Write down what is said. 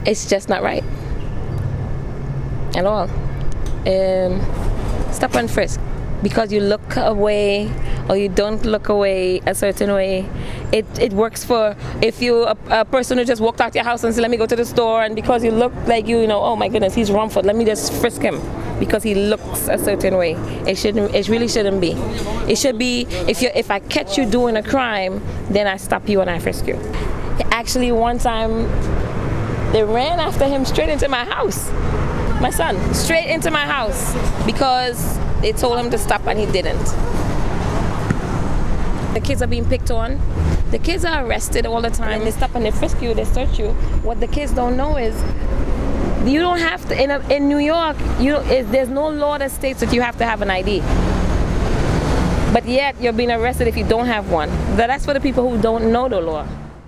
It's just not right at all. Stop and frisk because you look away or you don't look away a certain way. It works for if you a person who just walked out your house and said, let me go to the store, and because you look like you know, oh my goodness, he's Rumford, let me just frisk him because he looks a certain way. It really shouldn't be. It should be if I catch you doing a crime, then I stop you and I frisk you. Actually, one time they ran after him straight into my house. My son, straight into my house because they told him to stop and he didn't. The kids are being picked on. The kids are arrested all the time. They stop and they frisk you, they search you. What the kids don't know is you don't have to, in New York, there's no law that states that you have to have an ID. But yet you're being arrested if you don't have one. That's for the people who don't know the law.